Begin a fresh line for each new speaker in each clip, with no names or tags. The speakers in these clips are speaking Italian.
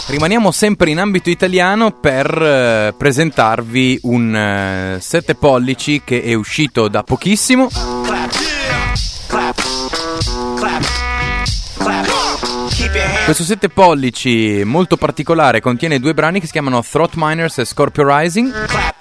Rimaniamo sempre in ambito italiano per presentarvi un 7 pollici che è uscito da pochissimo. Questo 7 pollici molto particolare contiene 2 brani che si chiamano Throat Miners e Scorpio Rising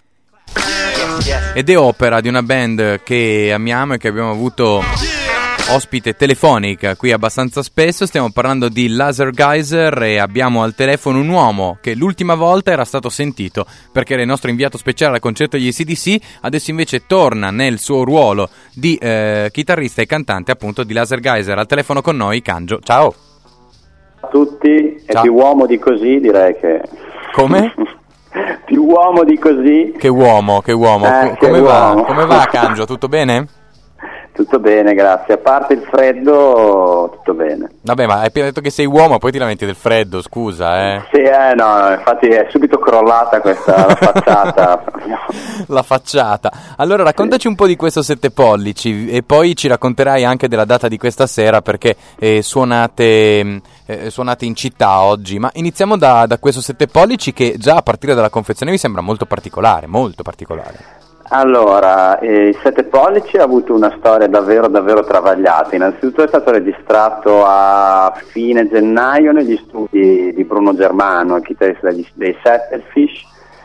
ed è opera di una band che amiamo e che abbiamo avuto ospite telefonica qui abbastanza spesso. Stiamo parlando di Laser Geyser e abbiamo al telefono un uomo che l'ultima volta era stato sentito perché era il nostro inviato speciale al concerto degli AC/DC, adesso invece torna nel suo ruolo di chitarrista e cantante appunto di Laser Geyser. Al telefono con noi Cangio, ciao
a tutti.
Ciao.
E più uomo di così direi che...
Come?
Più uomo di così.
Che uomo. Come va Cangio, tutto bene?
Tutto bene, grazie. A parte il freddo, tutto bene.
Vabbè, ma hai appena detto che sei uomo, poi ti lamenti del freddo, scusa,
Sì, no, infatti è subito crollata questa la facciata.
La facciata. Allora raccontaci un po' di questo 7 pollici e poi ci racconterai anche della data di questa sera perché suonate in città oggi. Ma iniziamo da questo 7 pollici che già a partire dalla confezione mi sembra molto particolare, molto particolare.
Allora, il 7 pollici ha avuto una storia davvero davvero travagliata. Innanzitutto è stato registrato a fine gennaio negli studi di Bruno Germano, il chitarrista dei Setterfish,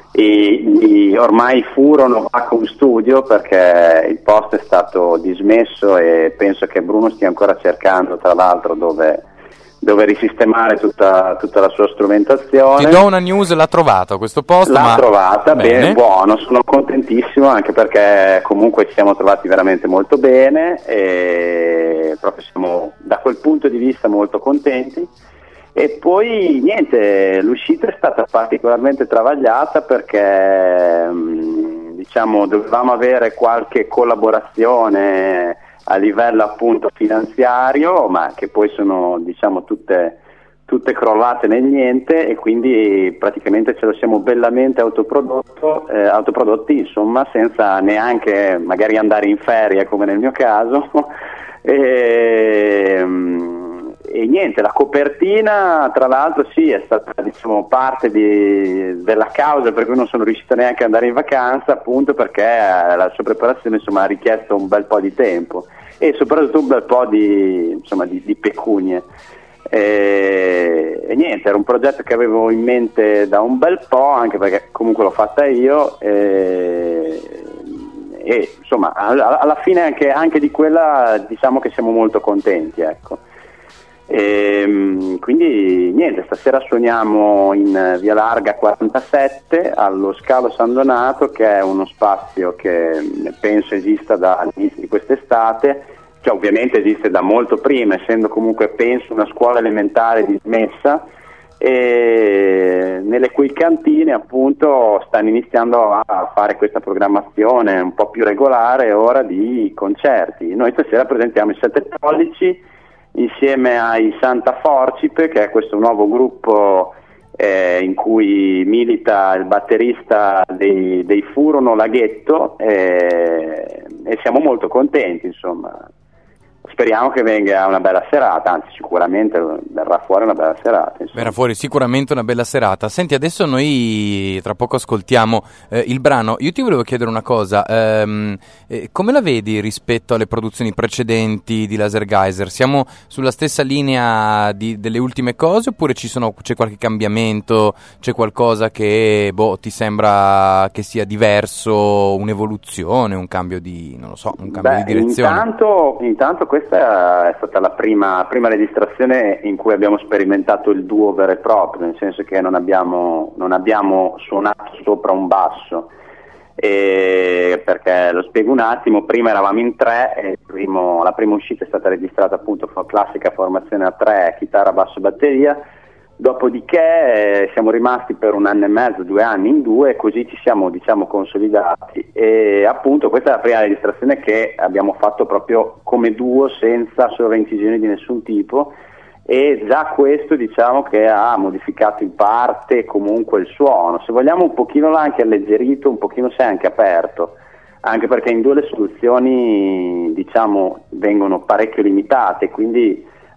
e ormai furono a un studio perché il posto è stato dismesso e penso che Bruno stia ancora cercando tra l'altro dove risistemare tutta la sua strumentazione.
Ti do una news, l'ha trovato questo posto?
L'ha trovata, bene, buono, sono contentissimo anche perché comunque ci siamo trovati veramente molto bene e proprio siamo da quel punto di vista molto contenti. E poi niente, l'uscita è stata particolarmente travagliata perché diciamo dovevamo avere qualche collaborazione a livello appunto finanziario, ma che poi sono diciamo tutte crollate nel niente e quindi praticamente ce lo siamo bellamente autoprodotti, insomma, senza neanche magari andare in ferie come nel mio caso. E niente, la copertina tra l'altro sì è stata diciamo parte della causa per cui non sono riuscito neanche ad andare in vacanza, appunto perché la sua preparazione insomma ha richiesto un bel po' di tempo e soprattutto un bel po' di pecunie. E niente, era un progetto che avevo in mente da un bel po', anche perché comunque l'ho fatta io e insomma alla fine anche di quella diciamo che siamo molto contenti, ecco. E quindi niente, stasera suoniamo in Via Larga 47 allo Scalo San Donato, che è uno spazio che penso esista dall'inizio di quest'estate, cioè ovviamente esiste da molto prima, essendo comunque penso una scuola elementare dismessa, e nelle cui cantine appunto stanno iniziando a fare questa programmazione un po' più regolare ora di concerti. Noi stasera presentiamo i 7 pollici insieme ai Santa Forcipe, che è questo nuovo gruppo in cui milita il batterista dei Furono Laghetto, e siamo molto contenti, insomma. Speriamo che venga una bella serata, anzi sicuramente verrà fuori una bella serata. Insomma.
Verrà fuori sicuramente una bella serata. Senti, adesso noi tra poco ascoltiamo il brano. Io ti volevo chiedere una cosa, come la vedi rispetto alle produzioni precedenti di Laser Geyser? Siamo sulla stessa linea delle ultime cose oppure c'è qualche cambiamento, c'è qualcosa che ti sembra che sia diverso, un'evoluzione, un cambio di, non lo so, un cambio di direzione?
Intanto questa è stata la prima registrazione in cui abbiamo sperimentato il duo vero e proprio, nel senso che non abbiamo suonato sopra un basso, perché lo spiego un attimo. Prima eravamo in 3 e la prima uscita è stata registrata appunto con classica formazione a 3, chitarra, basso, batteria. Dopodiché siamo rimasti per 1 anno e mezzo, 2 anni in 2 e così ci siamo diciamo consolidati, e appunto questa è la prima registrazione che abbiamo fatto proprio come duo senza sovraincisioni di nessun tipo, e già questo diciamo che ha modificato in parte comunque il suono, se vogliamo un pochino l'ha anche alleggerito, un pochino si è anche aperto, anche perché in 2 le soluzioni diciamo vengono parecchio limitate, quindi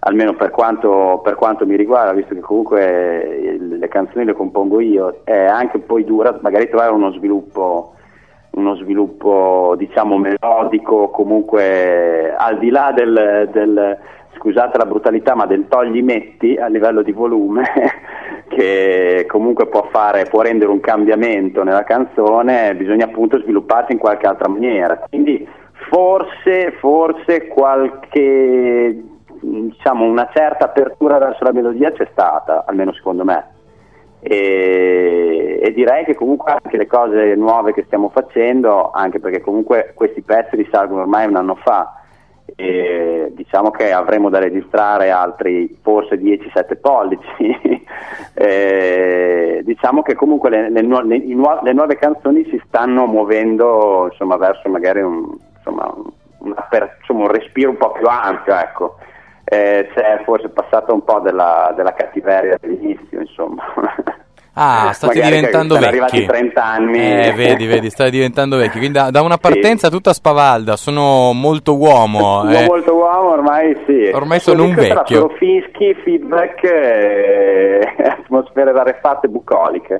almeno per quanto mi riguarda, visto che comunque le canzoni le compongo io, è anche poi dura magari trovare uno sviluppo diciamo melodico, comunque al di là del scusate la brutalità, ma del togli-metti a livello di volume che comunque può rendere un cambiamento nella canzone, bisogna appunto svilupparsi in qualche altra maniera. Quindi forse qualche, diciamo, una certa apertura verso la melodia c'è stata, almeno secondo me. E direi che comunque anche le cose nuove che stiamo facendo, anche perché comunque questi pezzi risalgono ormai un anno fa, e diciamo che avremo da registrare altri forse 10-7 pollici diciamo che comunque le nuove canzoni si stanno muovendo, insomma, verso magari un respiro un po' più ampio, ecco. C'è forse passato un po' della cattiveria dell'inizio, insomma.
Ah, state diventando vecchi. Sono
arrivati 30 anni.
Vedi, state diventando vecchi. Quindi da una partenza tutta spavalda, sono molto uomo.
Sono molto uomo, ormai sì.
Ormai sono un vecchio.
Solo fischi, feedback, atmosfere rarefatte bucoliche.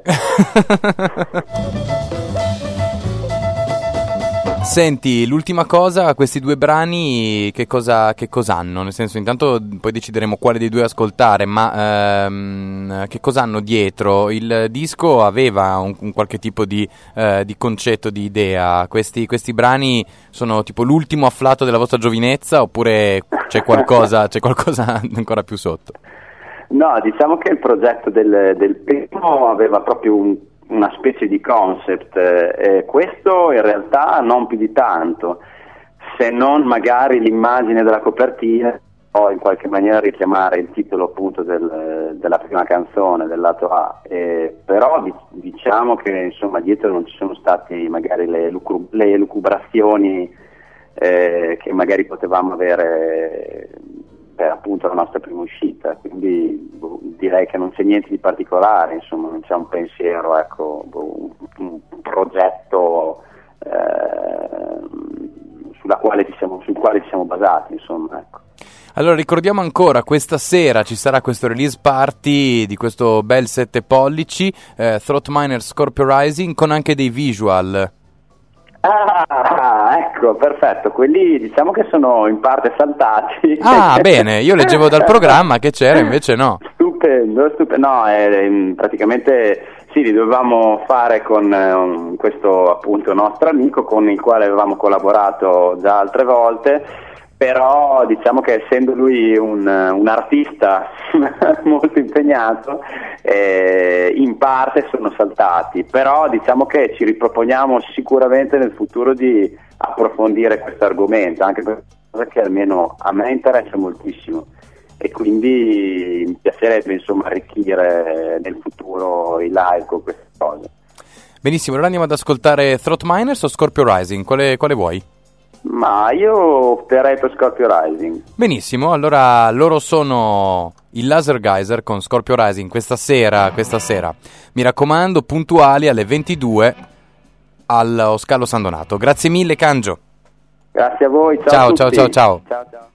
Senti, l'ultima cosa, questi due brani che cosa hanno? Nel senso, intanto poi decideremo quale dei due ascoltare, ma che cosa hanno dietro? Il disco aveva un qualche tipo di concetto, di idea. Questi brani sono tipo l'ultimo afflato della vostra giovinezza, oppure c'è qualcosa ancora più sotto?
No, diciamo che il progetto del primo aveva proprio una specie di concept, questo in realtà non più di tanto, se non magari l'immagine della copertina o in qualche maniera richiamare il titolo appunto della prima canzone, del lato A, però diciamo che insomma dietro non ci sono stati magari le lucubrazioni che magari potevamo avere per appunto la nostra prima uscita, quindi direi che non c'è niente di particolare, insomma, non c'è un pensiero, ecco, un progetto sul quale ci siamo basati, insomma, ecco.
Allora ricordiamo ancora, questa sera ci sarà questo release party di questo bel 7 pollici, Throat Minor Scorpio Rising, con anche dei visual.
Ah, ecco, perfetto, quelli diciamo che sono in parte saltati.
Ah, bene, io leggevo dal programma che c'era, invece no.
Stupendo, no, praticamente sì, li dovevamo fare con questo appunto nostro amico con il quale avevamo collaborato già altre volte, però diciamo che essendo lui un artista molto impegnato, in parte sono saltati, però diciamo che ci riproponiamo sicuramente nel futuro di approfondire questo argomento, anche per cosa che almeno a me interessa moltissimo, e quindi mi piacerebbe insomma arricchire nel futuro i live con queste cose.
Benissimo, allora andiamo ad ascoltare Throat Miners o Scorpio Rising, quale vuoi?
Ma io opterei per Scorpio Rising.
Benissimo, allora loro sono il Laser Geyser con Scorpio Rising questa sera. Mi raccomando, puntuali alle 22 allo Scalo San Donato. Grazie mille, Cangio.
Grazie a voi,
ciao a tutti. Ciao.
Ciao.